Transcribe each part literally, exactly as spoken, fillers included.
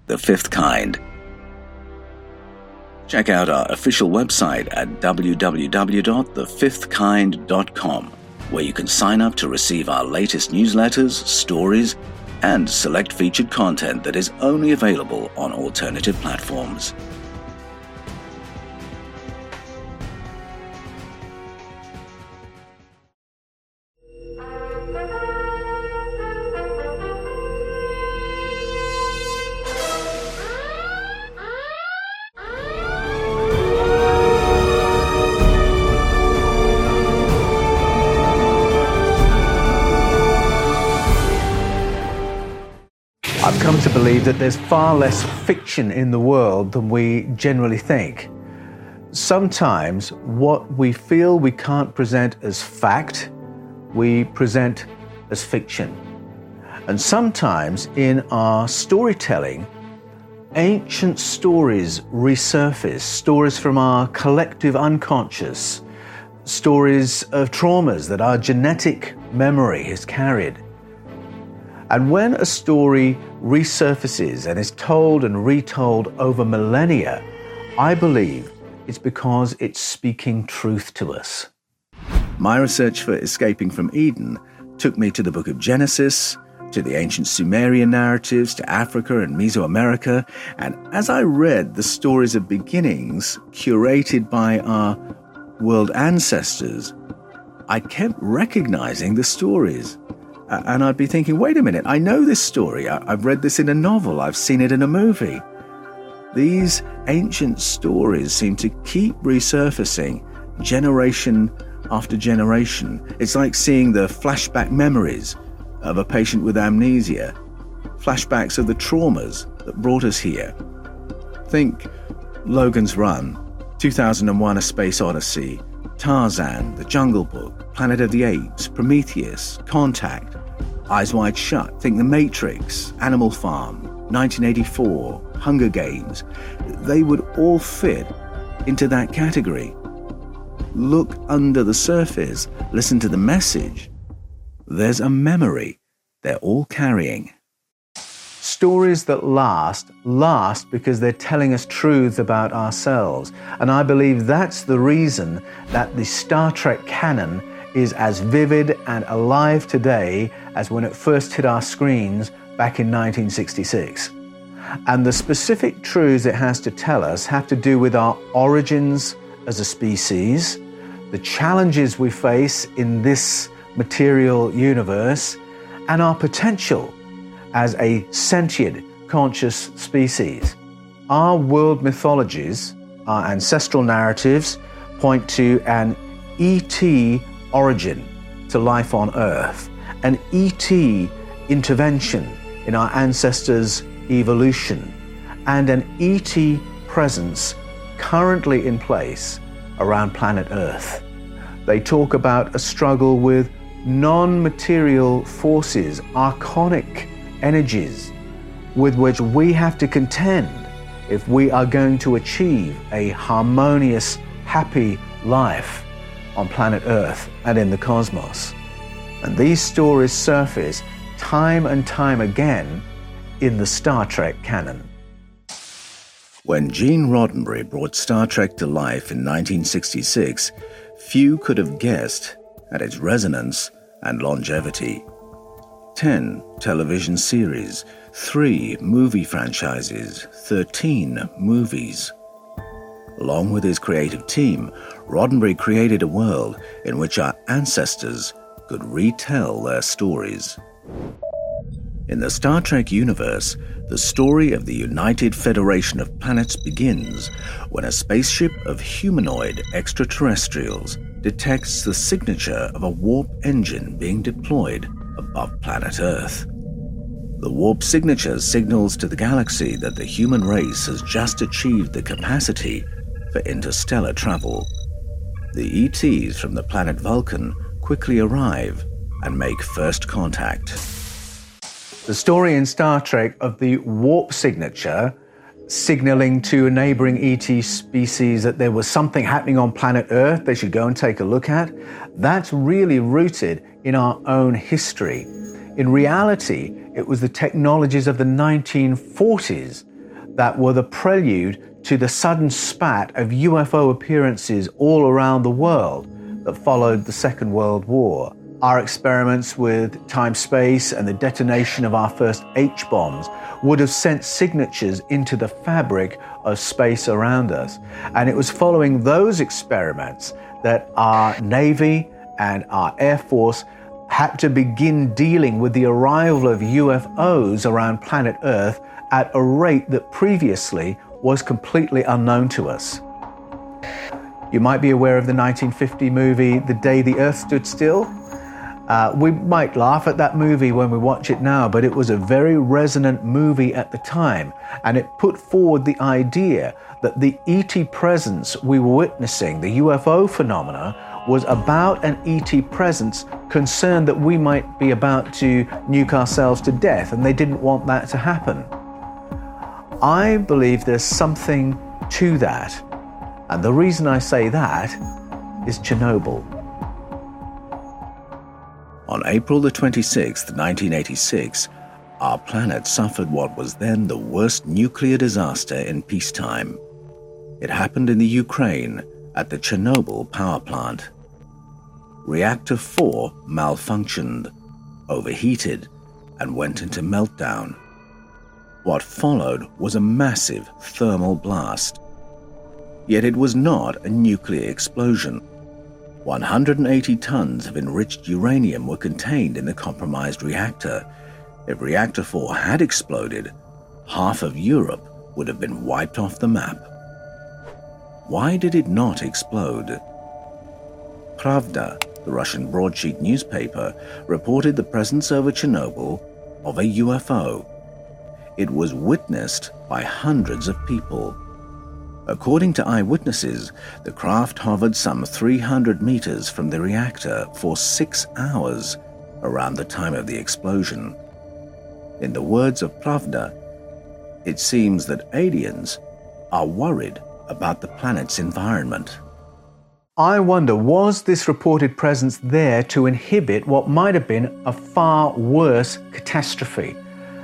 The Fifth Kind. Check out our official website at w w w dot the fifth kind dot com, where you can sign up to receive our latest newsletters, stories, and select featured content that is only available on alternative platforms. I've come to believe that there's far less fiction in the world than we generally think. Sometimes what we feel we can't present as fact, we present as fiction. And sometimes in our storytelling, ancient stories resurface, stories from our collective unconscious, stories of traumas that our genetic memory has carried. And when a story resurfaces and is told and retold over millennia, I believe it's because it's speaking truth to us. My research for Escaping from Eden took me to the book of Genesis, to the ancient Sumerian narratives, to Africa and Mesoamerica, and as I read the stories of beginnings curated by our world ancestors, I kept recognizing the stories. Uh, and I'd be thinking, wait a minute, I know this story. I- I've read this in a novel. I've seen it in a movie. These ancient stories seem to keep resurfacing generation after generation. It's like seeing the flashback memories of a patient with amnesia, flashbacks of the traumas that brought us here. Think Logan's Run, two thousand one: A Space Odyssey, Tarzan, The Jungle Book, Planet of the Apes, Prometheus, Contact, Eyes Wide Shut. Think The Matrix, Animal Farm, nineteen eighty-four, Hunger Games. They would all fit into that category. Look under the surface, listen to the message. There's a memory they're all carrying. Stories that last, last because they're telling us truths about ourselves. And I believe that's the reason that the Star Trek canon is as vivid and alive today as when it first hit our screens back in nineteen sixty-six. And the specific truths it has to tell us have to do with our origins as a species, the challenges we face in this material universe, and our potential as a sentient, conscious species. Our world mythologies, our ancestral narratives, point to an E T origin to life on Earth, an E T intervention in our ancestors' evolution, and an E T presence currently in place around planet Earth. They talk about a struggle with non-material forces, archonic energies, with which we have to contend if we are going to achieve a harmonious, happy life on planet Earth and in the cosmos. And these stories surface time and time again in the Star Trek canon. When Gene Roddenberry brought Star Trek to life in nineteen sixty-six, few could have guessed at its resonance and longevity. Ten television series, three movie franchises, thirteen movies. Along with his creative team, Roddenberry created a world in which our ancestors could retell their stories. In the Star Trek universe, the story of the United Federation of Planets begins when a spaceship of humanoid extraterrestrials detects the signature of a warp engine being deployed above planet Earth. The warp signature signals to the galaxy that the human race has just achieved the capacity for interstellar travel. The E Ts from the planet Vulcan quickly arrive and make first contact. The story in Star Trek of the warp signature signaling to a neighboring E T species that there was something happening on planet Earth they should go and take a look at, that's really rooted in our own history. In reality, it was the technologies of the nineteen forties that were the prelude to the sudden spat of U F O appearances all around the world that followed the Second World War. Our experiments with time-space and the detonation of our first H-bombs would have sent signatures into the fabric of space around us. And it was following those experiments that our Navy and our Air Force had to begin dealing with the arrival of U F Os around planet Earth at a rate that previously was completely unknown to us. You might be aware of the nineteen fifty movie, The Day the Earth Stood Still. Uh, we might laugh at that movie when we watch it now, but it was a very resonant movie at the time, and it put forward the idea that the E T presence we were witnessing, the U F O phenomena, was about an E T presence concerned that we might be about to nuke ourselves to death, and they didn't want that to happen. I believe there's something to that, and the reason I say that is Chernobyl. On April the twenty-sixth, nineteen eighty-six, our planet suffered what was then the worst nuclear disaster in peacetime. It happened in the Ukraine at the Chernobyl power plant. Reactor four malfunctioned, overheated, and went into meltdown. What followed was a massive thermal blast. Yet it was not a nuclear explosion. one hundred eighty tons of enriched uranium were contained in the compromised reactor. If Reactor four had exploded, half of Europe would have been wiped off the map. Why did it not explode? Pravda, the Russian broadsheet newspaper, reported the presence over Chernobyl of a U F O. It was witnessed by hundreds of people. According to eyewitnesses, the craft hovered some three hundred meters from the reactor for six hours around the time of the explosion. In the words of Pravda, it seems that aliens are worried about the planet's environment. I wonder, was this reported presence there to inhibit what might have been a far worse catastrophe?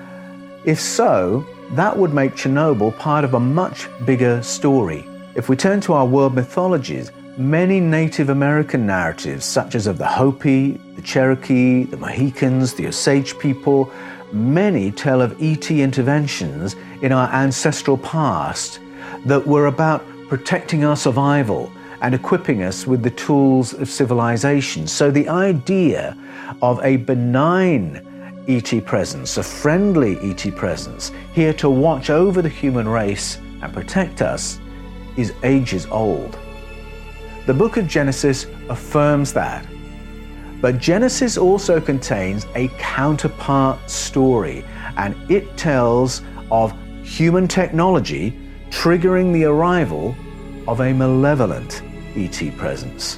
If so, that would make Chernobyl part of a much bigger story. If we turn to our world mythologies, many Native American narratives, such as of the Hopi, the Cherokee, the Mohicans, the Osage people, many tell of E T interventions in our ancestral past that were about protecting our survival and equipping us with the tools of civilization. So the idea of a benign E T presence, a friendly E T presence, here to watch over the human race and protect us, is ages old. The book of Genesis affirms that. But Genesis also contains a counterpart story, and it tells of human technology triggering the arrival of a malevolent E T presence.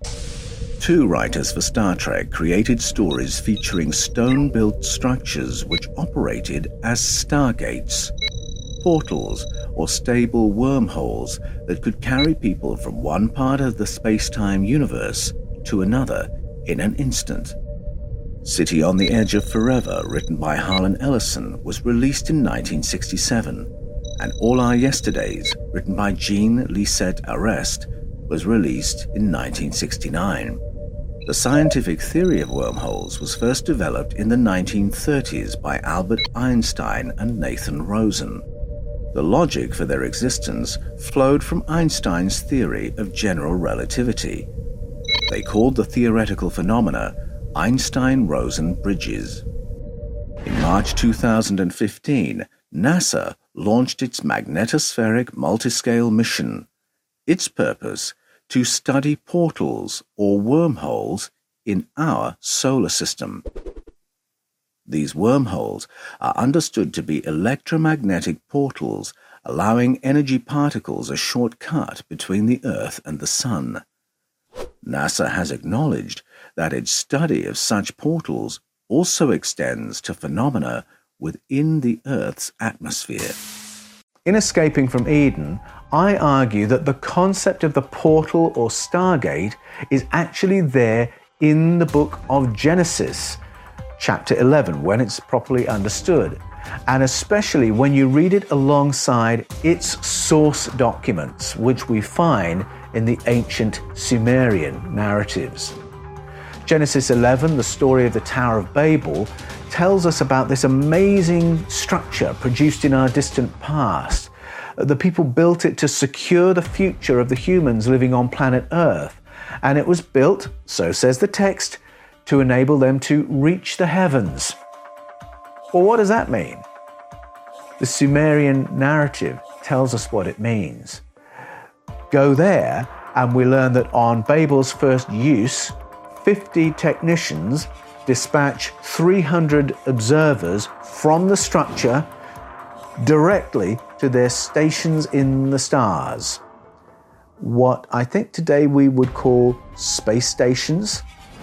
Two writers for Star Trek created stories featuring stone-built structures which operated as stargates, portals or stable wormholes that could carry people from one part of the space-time universe to another in an instant. City on the Edge of Forever, written by Harlan Ellison, was released in nineteen sixty-seven, and All Our Yesterdays, written by Jean Lisette Arrest, was released in nineteen sixty-nine. The scientific theory of wormholes was first developed in the nineteen thirties by Albert Einstein and Nathan Rosen. The logic for their existence flowed from Einstein's theory of general relativity. They called the theoretical phenomena Einstein-Rosen bridges. In March two thousand fifteen, NASA launched its magnetospheric multiscale mission. Its purpose: to study portals or wormholes in our solar system. These wormholes are understood to be electromagnetic portals, allowing energy particles a shortcut between the Earth and the Sun. NASA has acknowledged that its study of such portals also extends to phenomena within the Earth's atmosphere. In Escaping from Eden, I argue that the concept of the portal or stargate is actually there in the book of Genesis, chapter eleven, when it's properly understood. and especially when you read it alongside its source documents, which we find in the ancient Sumerian narratives. Genesis eleven, the story of the Tower of Babel, tells us about this amazing structure produced in our distant past. The people built it to secure the future of the humans living on planet Earth, and it was built, so says the text, to enable them to reach the heavens. Well, what does that mean? The Sumerian narrative tells us what it means. Go there, and we learn that on Babel's first use, fifty technicians dispatch three hundred observers from the structure directly to their stations in the stars. What I think today we would call space stations.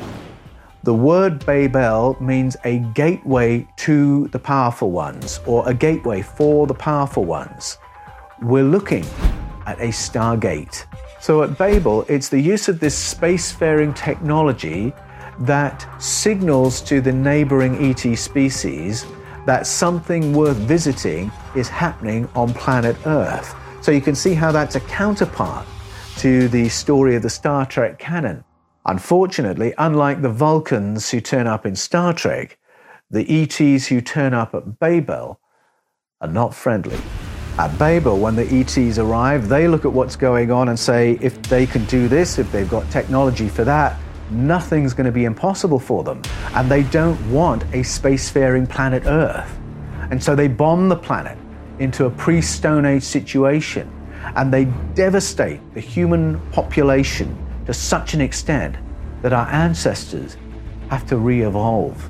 The word Babel means a gateway to the powerful ones, or a gateway for the powerful ones. We're looking at a stargate. So at Babel, it's the use of this spacefaring technology that signals to the neighboring E T species that something worth visiting is happening on planet Earth. So you can see how that's a counterpart to the story of the Star Trek canon. Unfortunately, unlike the Vulcans who turn up in Star Trek, the E Ts who turn up at Babel are not friendly. At Babel, when the E Ts arrive, they look at what's going on and say, if they can do this, if they've got technology for that, nothing's going to be impossible for them. And they don't want a spacefaring planet Earth. And so they bomb the planet into a pre-Stone Age situation, and they devastate the human population to such an extent that our ancestors have to re-evolve.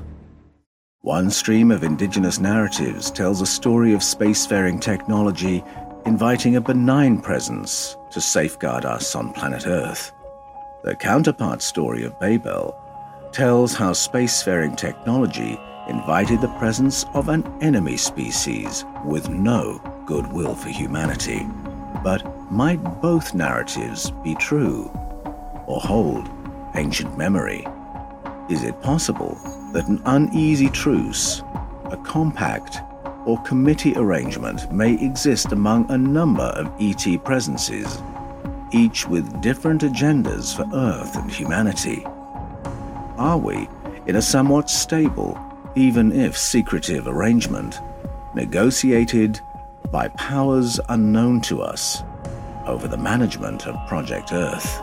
One stream of indigenous narratives tells a story of spacefaring technology inviting a benign presence to safeguard us on planet Earth. The counterpart story of Babel tells how spacefaring technology invited the presence of an enemy species with no goodwill for humanity. But might both narratives be true or hold ancient memory? Is it possible that an uneasy truce, a compact, or committee arrangement may exist among a number of E T presences, each with different agendas for Earth and humanity? Are we in a somewhat stable, even if secretive arrangement, negotiated by powers unknown to us over the management of Project Earth?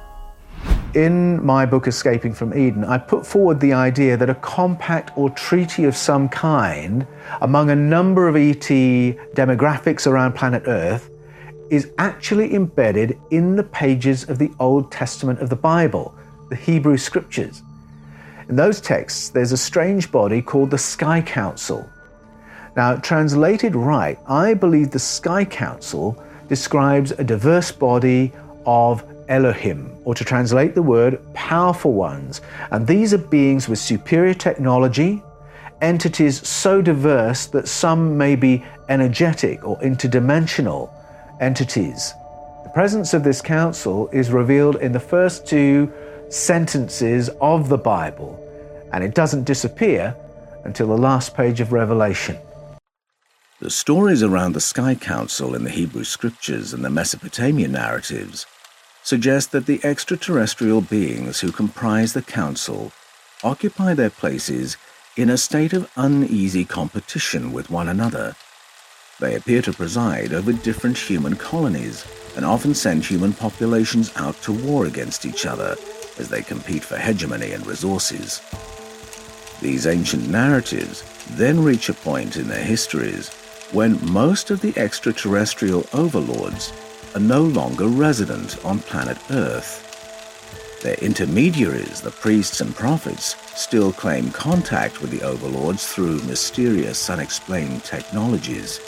In my book, Escaping from Eden, I put forward the idea that a compact or treaty of some kind among a number of E T demographics around planet Earth is actually embedded in the pages of the Old Testament of the Bible, the Hebrew Scriptures. In those texts, there's a strange body called the Sky Council. Now, translated right, I believe the Sky Council describes a diverse body of Elohim, or to translate the word, powerful ones. And these are beings with superior technology, entities so diverse that some may be energetic or interdimensional entities. The presence of this council is revealed in the first two sentences of the Bible, and it doesn't disappear until the last page of Revelation. The stories around the Sky Council in the Hebrew Scriptures and the Mesopotamian narratives suggest that the extraterrestrial beings who comprise the council occupy their places in a state of uneasy competition with one another. They appear to preside over different human colonies and often send human populations out to war against each other as they compete for hegemony and resources. These ancient narratives then reach a point in their histories when most of the extraterrestrial overlords are no longer resident on planet Earth. Their intermediaries, the priests and prophets, still claim contact with the overlords through mysterious, unexplained technologies.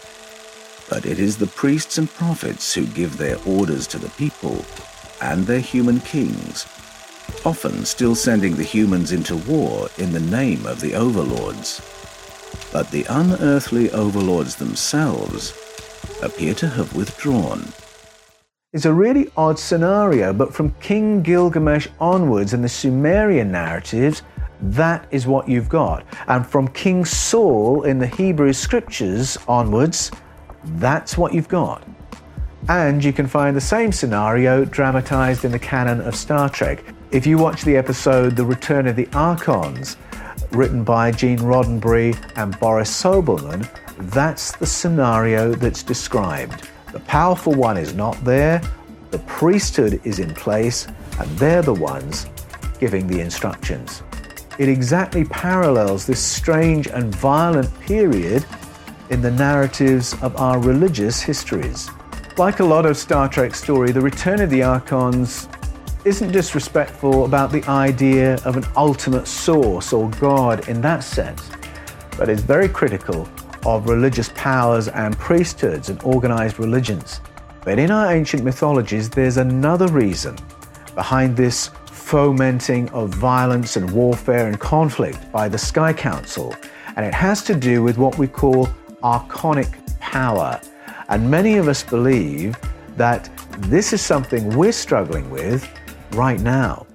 But it is the priests and prophets who give their orders to the people and their human kings, often still sending the humans into war in the name of the overlords. But the unearthly overlords themselves appear to have withdrawn. It's a really odd scenario, but from King Gilgamesh onwards in the Sumerian narratives, that is what you've got. And from King Saul in the Hebrew scriptures onwards, that's what you've got. And you can find the same scenario dramatized in the canon of Star Trek. If you watch the episode The Return of the Archons, written by Gene Roddenberry and Boris Sobelman, that's the scenario that's described. The powerful one is not there, the priesthood is in place, and they're the ones giving the instructions. It exactly parallels this strange and violent period in the narratives of our religious histories. Like a lot of Star Trek story, The Return of the Archons isn't disrespectful about the idea of an ultimate source or God in that sense, but is very critical of religious powers and priesthoods and organized religions. But in our ancient mythologies, there's another reason behind this fomenting of violence and warfare and conflict by the Sky Council, and it has to do with what we call archonic power. And many of us believe that this is something we're struggling with right now.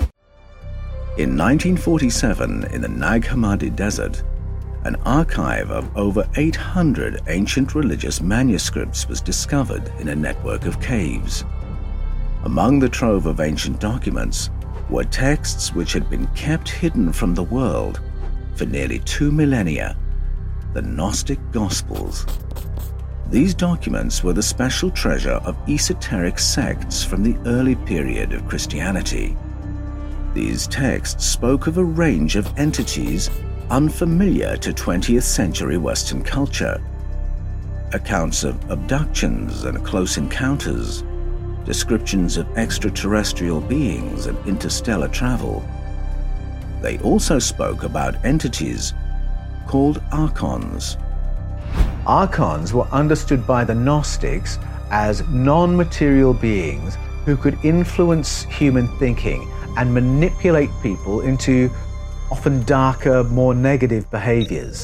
In nineteen forty-seven, in the Nag Hammadi Desert, an archive of over eight hundred ancient religious manuscripts was discovered in a network of caves. Among the trove of ancient documents were texts which had been kept hidden from the world for nearly two millennia, the Gnostic Gospels. These documents were the special treasure of esoteric sects from the early period of Christianity. These texts spoke of a range of entities unfamiliar to twentieth century Western culture. Accounts of abductions and close encounters, descriptions of extraterrestrial beings and interstellar travel. They also spoke about entities called archons. Archons were understood by the Gnostics as non-material beings who could influence human thinking and manipulate people into often darker, more negative behaviors.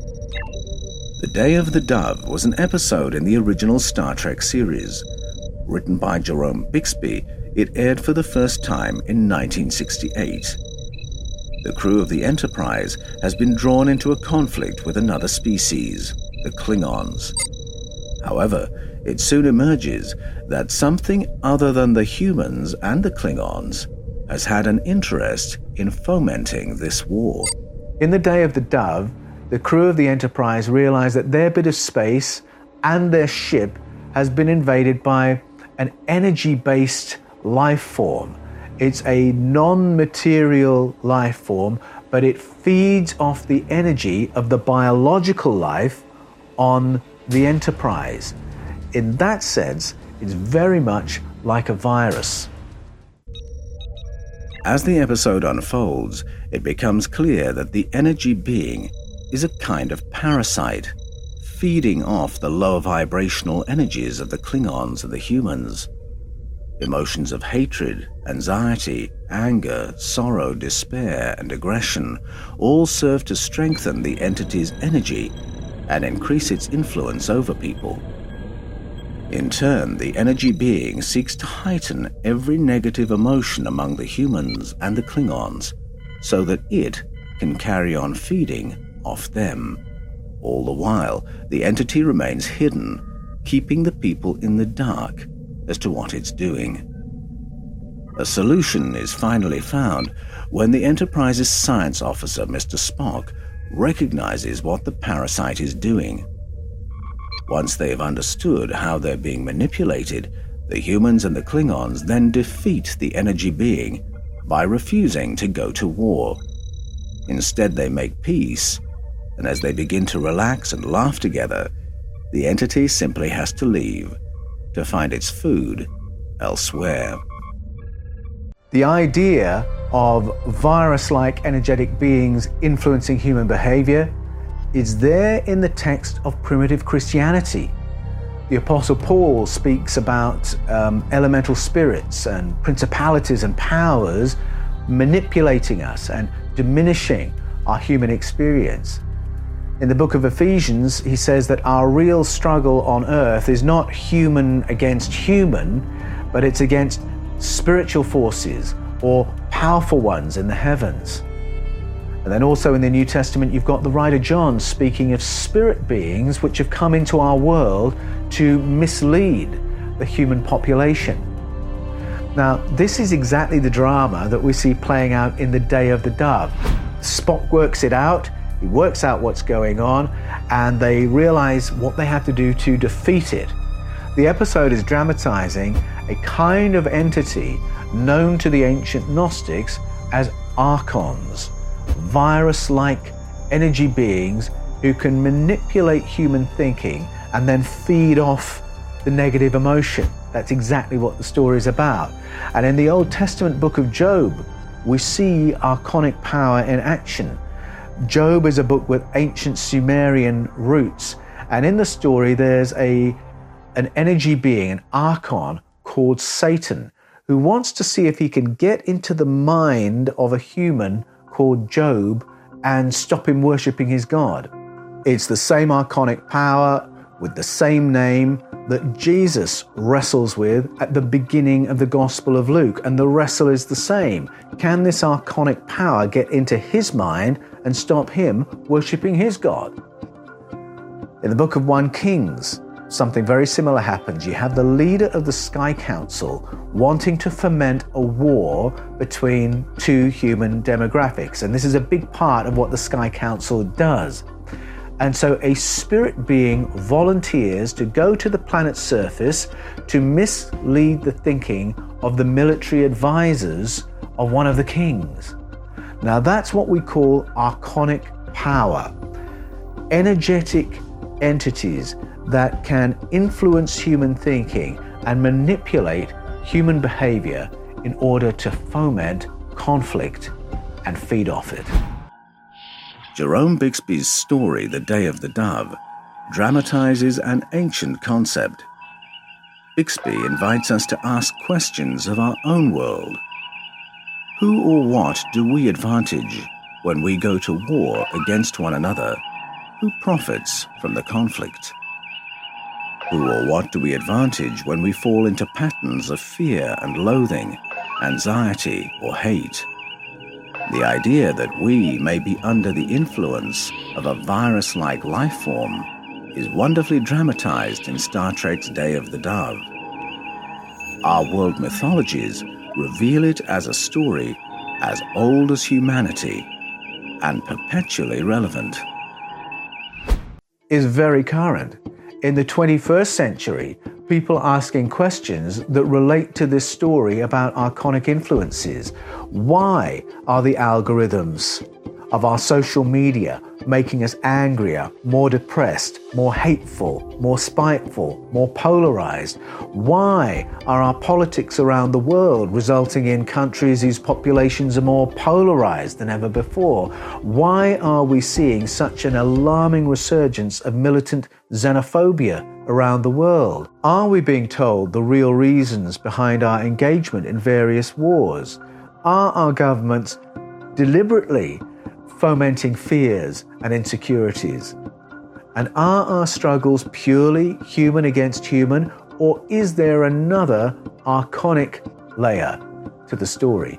The Day of the Dove was an episode in the original Star Trek series. Written by Jerome Bixby, it aired for the first time in nineteen sixty-eight. The crew of the Enterprise has been drawn into a conflict with another species, the Klingons. However, it soon emerges that something other than the humans and the Klingons has had an interest in fomenting this war. In the Day of the Dove, the crew of the Enterprise realize that their bit of space and their ship has been invaded by an energy-based life form. It's a non-material life form, but it feeds off the energy of the biological life on the Enterprise. In that sense, it's very much like a virus. As the episode unfolds, it becomes clear that the energy being is a kind of parasite, feeding off the low vibrational energies of the Klingons and the humans. Emotions of hatred, anxiety, anger, sorrow, despair, and aggression all serve to strengthen the entity's energy and increase its influence over people. In turn, the energy being seeks to heighten every negative emotion among the humans and the Klingons so that it can carry on feeding off them. All the while, the entity remains hidden, keeping the people in the dark as to what it's doing. A solution is finally found when the Enterprise's science officer, Mister Spock, recognizes what the parasite is doing. Once they have understood how they're being manipulated, the humans and the Klingons then defeat the energy being by refusing to go to war. Instead, they make peace, and as they begin to relax and laugh together, the entity simply has to leave to find its food elsewhere. The idea of virus-like energetic beings influencing human behavior is there in the text of primitive Christianity. The Apostle Paul speaks about um, elemental spirits and principalities and powers manipulating us and diminishing our human experience. In the book of Ephesians, he says that our real struggle on earth is not human against human, but it's against spiritual forces or powerful ones in the heavens. And then also in the New Testament, you've got the writer John speaking of spirit beings which have come into our world to mislead the human population. Now, this is exactly the drama that we see playing out in the Day of the Dove. Spock works it out, he works out what's going on, and they realize what they have to do to defeat it. The episode is dramatizing a kind of entity known to the ancient Gnostics as archons, virus-like energy beings who can manipulate human thinking and then feed off the negative emotion. That's exactly what the story is about. And in the Old Testament book of Job, we see archonic power in action. Job is a book with ancient Sumerian roots, and in the story there's a an energy being, an archon called Satan, who wants to see if he can get into the mind of a human called Job and stop him worshipping his God. It's the same archonic power with the same name that Jesus wrestles with at the beginning of the Gospel of Luke, and the wrestle is the same. Can this archonic power get into his mind and stop him worshipping his God? In the book of First Kings, something very similar happens. You have the leader of the Sky Council wanting to foment a war between two human demographics, and this is a big part of what the Sky Council does. And so a spirit being volunteers to go to the planet's surface to mislead the thinking of the military advisors of one of the kings. Now that's what we call archonic power. Energetic entities that can influence human thinking and manipulate human behavior in order to foment conflict and feed off it. Jerome Bixby's story, The Day of the Dove, dramatizes an ancient concept. Bixby invites us to ask questions of our own world. Who or what do we advantage when we go to war against one another? Who profits from the conflict? Who or what do we advantage when we fall into patterns of fear and loathing, anxiety or hate? The idea that we may be under the influence of a virus-like life form is wonderfully dramatized in Star Trek's Day of the Dove. Our world mythologies reveal it as a story as old as humanity and perpetually relevant. Is very current. In the twenty-first century, people asking questions that relate to this story about archonic influences. Why are the algorithms of our social media making us angrier, more depressed, more hateful, more spiteful, more polarized? Why are our politics around the world resulting in countries whose populations are more polarized than ever before? Why are we seeing such an alarming resurgence of militant xenophobia around the world? Are we being told the real reasons behind our engagement in various wars? Are our governments deliberately fomenting fears and insecurities? And are our struggles purely human against human, or is there another archonic layer to the story?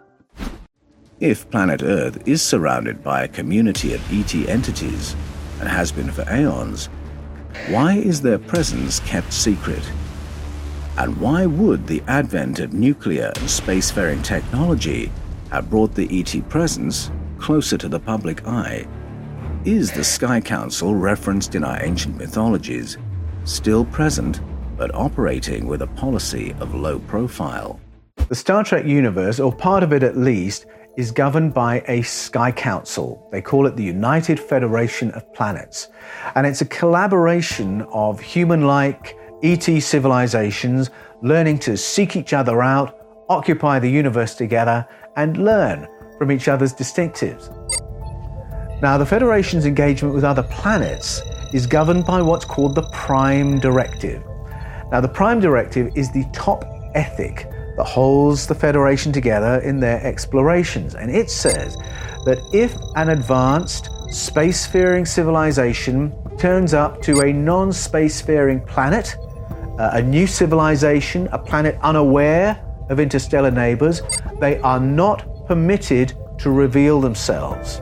If planet Earth is surrounded by a community of E T entities, and has been for aeons, why is their presence kept secret? And why would the advent of nuclear and spacefaring technology have brought the E T presence closer to the public eye? Is the Sky Council referenced in our ancient mythologies still present but operating with a policy of low profile? The Star Trek universe, or part of it at least, is governed by a Sky Council. They call it the United Federation of Planets. And it's a collaboration of human-like E T civilizations learning to seek each other out, occupy the universe together, and learn from each other's distinctives. Now, the Federation's engagement with other planets is governed by what's called the Prime Directive. Now, the Prime Directive is the top ethic that holds the Federation together in their explorations, and it says that if an advanced spacefaring civilization turns up to a non-spacefaring planet, uh, a new civilization, a planet unaware of interstellar neighbors, they are not permitted to reveal themselves.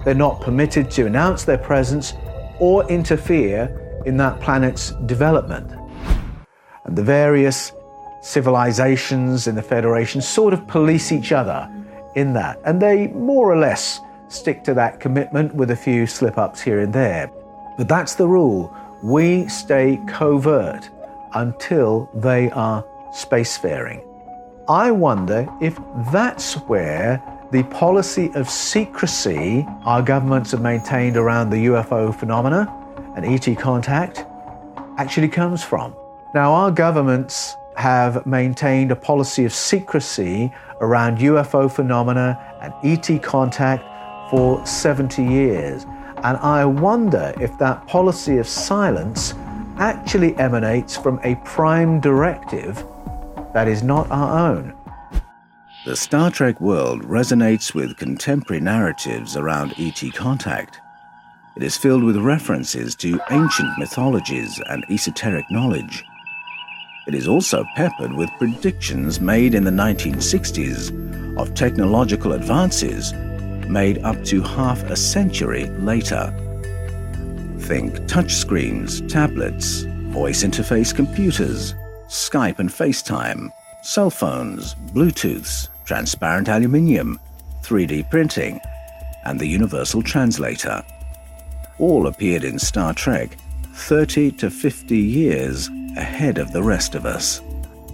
They're not permitted to announce their presence or interfere in that planet's development. And the various civilizations in the Federation sort of police each other in that. And they more or less stick to that commitment with a few slip-ups here and there. But that's the rule. We stay covert until they are spacefaring. I wonder if that's where the policy of secrecy our governments have maintained around the U F O phenomena and E T contact actually comes from. Now, our governments have maintained a policy of secrecy around U F O phenomena and E T contact for seventy years. And I wonder if that policy of silence actually emanates from a prime directive that is not our own. The Star Trek world resonates with contemporary narratives around E T contact. It is filled with references to ancient mythologies and esoteric knowledge. It is also peppered with predictions made in the nineteen sixties of technological advances made up to half a century later. Think touchscreens, tablets, voice interface computers, Skype and FaceTime, cell phones, Bluetooths, transparent aluminium, three D printing, and the Universal Translator. All appeared in Star Trek thirty to fifty years ahead of the rest of us.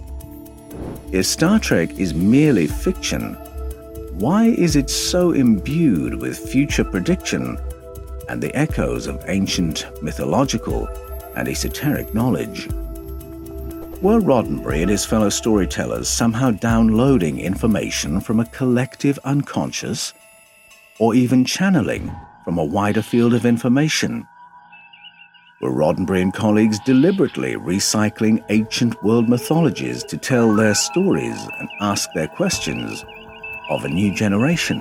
If Star Trek is merely fiction, why is it so imbued with future prediction and the echoes of ancient mythological and esoteric knowledge? Were Roddenberry and his fellow storytellers somehow downloading information from a collective unconscious, or even channeling from a wider field of information? Were Roddenberry and colleagues deliberately recycling ancient world mythologies to tell their stories and ask their questions of a new generation?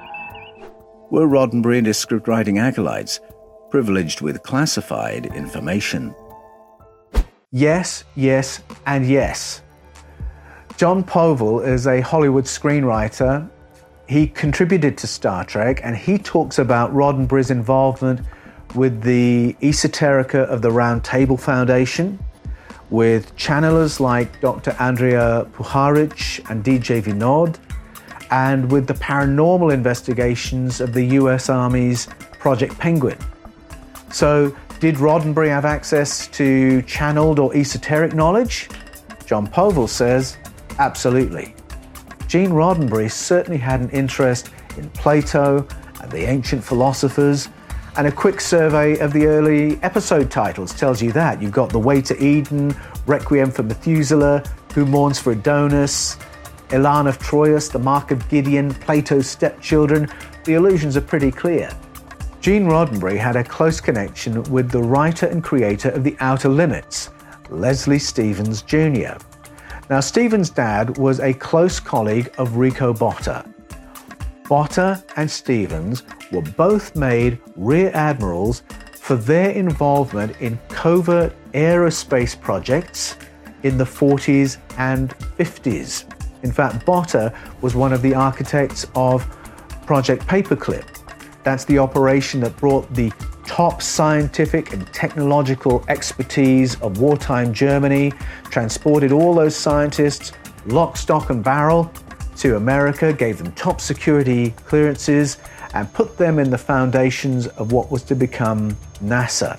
Were Roddenberry and his scriptwriting acolytes privileged with classified information? Yes, yes, and yes. John Povell is a Hollywood screenwriter. He contributed to Star Trek, and he talks about Roddenberry's involvement with the esoterica of the Round Table Foundation, with channelers like Doctor Andrija Puharich and D J Vinod, and with the paranormal investigations of the U S Army's Project Penguin. So, did Roddenberry have access to channeled or esoteric knowledge? John Povell says, absolutely. Gene Roddenberry certainly had an interest in Plato and the ancient philosophers, and a quick survey of the early episode titles tells you that. You've got The Way to Eden, Requiem for Methuselah, Who Mourns for Adonis, Elan of Troyes, The Mark of Gideon, Plato's Stepchildren. The allusions are pretty clear. Gene Roddenberry had a close connection with the writer and creator of The Outer Limits, Leslie Stevens Junior Now, Stevens' dad was a close colleague of Rico Botta. Botta and Stevens were both made rear admirals for their involvement in covert aerospace projects in the forties and fifties. In fact, Botta was one of the architects of Project Paperclip. That's the operation that brought the top scientific and technological expertise of wartime Germany, transported all those scientists, lock, stock, and barrel, to America, gave them top security clearances, and put them in the foundations of what was to become NASA.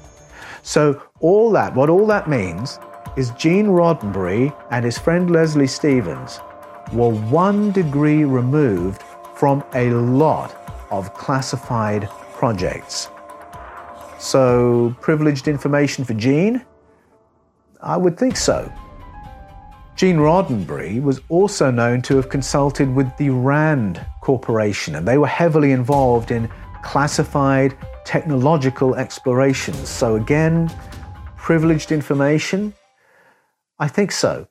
So all that, what all that means is Gene Roddenberry and his friend Leslie Stevens were one degree removed from a lot of classified projects. So, privileged information for Gene? I would think so. Gene Roddenberry was also known to have consulted with the RAND Corporation, and they were heavily involved in classified technological explorations. So again, privileged information? I think so.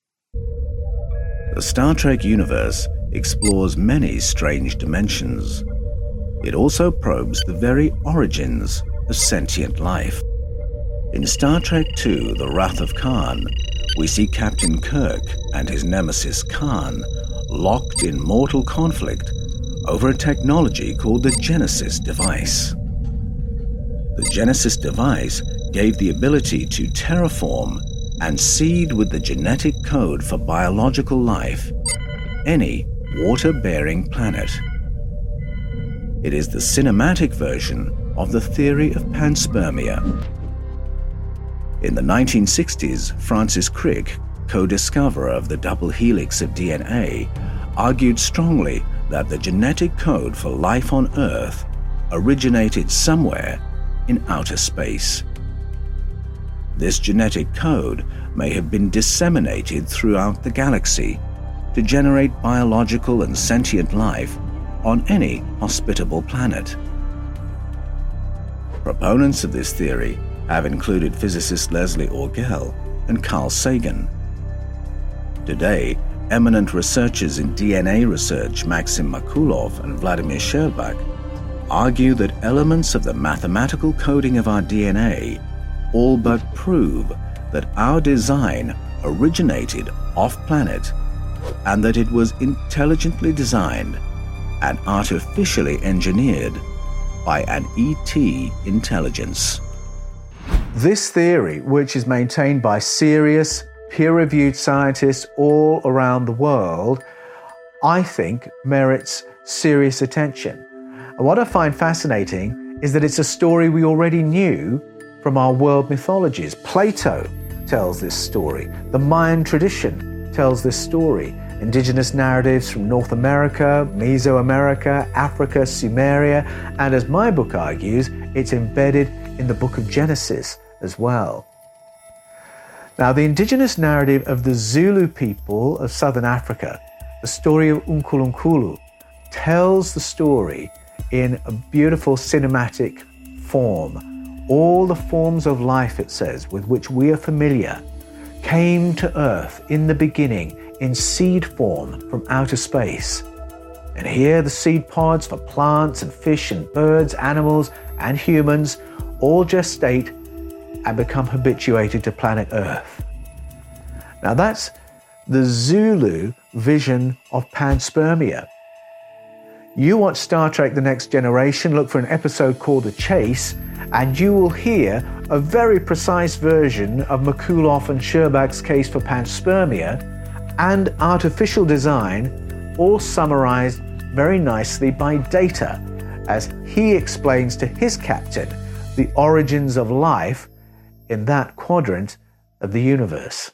The Star Trek universe explores many strange dimensions. It also probes the very origins of sentient life. In Star Trek two, The Wrath of Khan, we see Captain Kirk and his nemesis Khan locked in mortal conflict over a technology called the Genesis device. The Genesis device gave the ability to terraform and seed with the genetic code for biological life any water-bearing planet. It is the cinematic version of the theory of panspermia. In the nineteen sixties, Francis Crick, co-discoverer of the double helix of D N A, argued strongly that the genetic code for life on Earth originated somewhere in outer space. This genetic code may have been disseminated throughout the galaxy to generate biological and sentient life on any hospitable planet. Proponents of this theory have included physicist Leslie Orgel and Carl Sagan. Today, eminent researchers in D N A research Maxim Makulov and Vladimir Sherbak argue that elements of the mathematical coding of our D N A all but prove that our design originated off-planet and that it was intelligently designed and artificially engineered by an E T intelligence. This theory, which is maintained by serious, peer-reviewed scientists all around the world, I think merits serious attention. And what I find fascinating is that it's a story we already knew from our world mythologies. Plato tells this story. The Mayan tradition tells this story. Indigenous narratives from North America, Mesoamerica, Africa, Sumeria, and as my book argues, it's embedded in the book of Genesis as well. Now, the indigenous narrative of the Zulu people of southern Africa, the story of Unkulunkulu, tells the story in a beautiful cinematic form. All the forms of life, it says, with which we are familiar, came to Earth in the beginning in seed form from outer space. And here the seed pods for plants and fish and birds, animals and humans all gestate and become habituated to planet Earth. Now that's the Zulu vision of panspermia. You watch Star Trek The Next Generation, look for an episode called The Chase, and you will hear a very precise version of Makulov and Sherbak's case for panspermia and artificial design, all summarized very nicely by Data, as he explains to his captain the origins of life in that quadrant of the universe.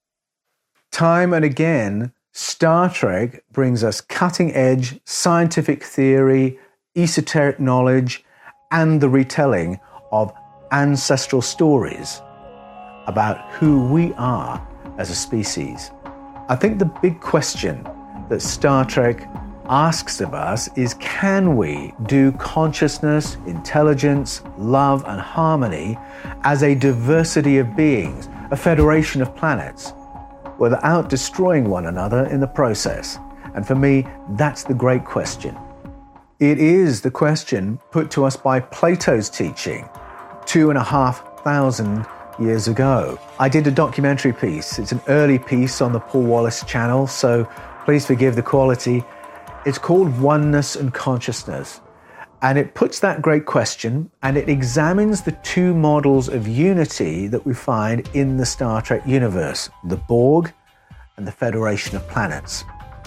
Time and again, Star Trek brings us cutting-edge scientific theory, esoteric knowledge, and the retelling of ancestral stories about who we are as a species. I think the big question that Star Trek asks of us is, can we do consciousness, intelligence, love, and harmony as a diversity of beings, a federation of planets, without destroying one another in the process? And for me, that's the great question. It is the question put to us by Plato's teaching two and a half thousand years ago. I did a documentary piece. It's an early piece on the Paul Wallace channel, so please forgive the quality. It's called Oneness and Consciousness. And it puts that great question, and it examines the two models of unity that we find in the Star Trek universe, the Borg and the Federation of Planets.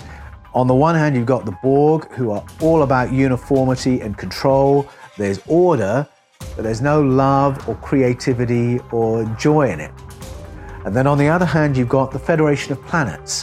On the one hand, you've got the Borg, who are all about uniformity and control. There's order, but there's no love or creativity or joy in it. And then on the other hand, you've got the Federation of Planets,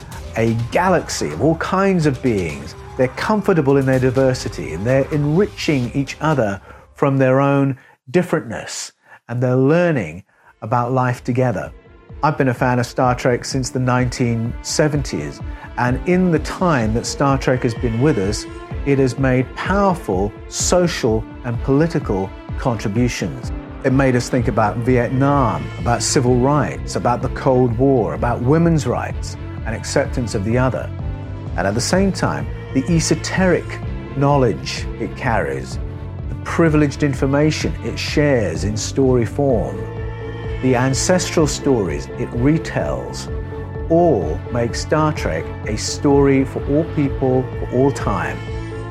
a galaxy of all kinds of beings. They're comfortable in their diversity, and they're enriching each other from their own differentness, and they're learning about life together. I've been a fan of Star Trek since the nineteen seventies, and in the time that Star Trek has been with us, it has made powerful social and political contributions. It made us think about Vietnam, about civil rights, about the Cold War, about women's rights and acceptance of the other. And at the same time, the esoteric knowledge it carries, the privileged information it shares in story form, the ancestral stories it retells, all make Star Trek a story for all people, for all time.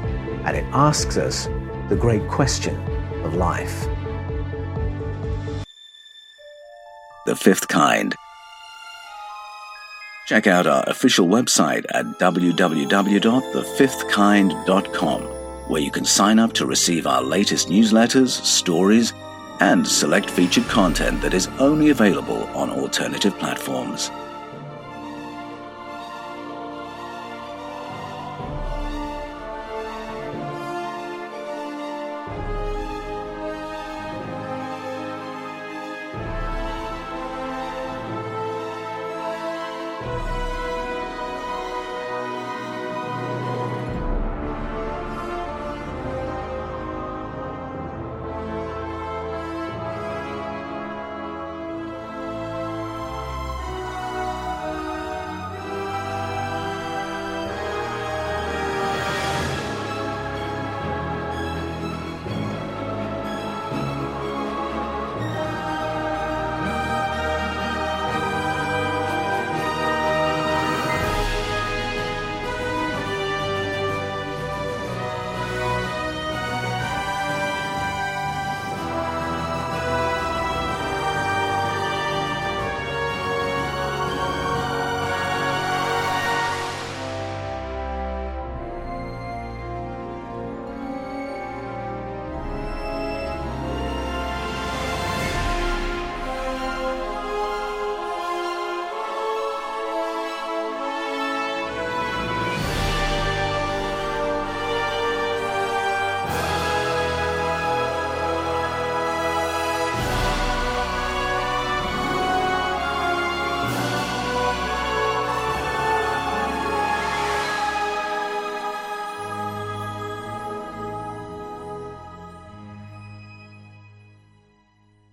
and it asks us the great question of life. The Fifth Kind. Check out our official website at w w w dot the fifth kind dot com, where you can sign up to receive our latest newsletters, stories, and select featured content that is only available on alternative platforms.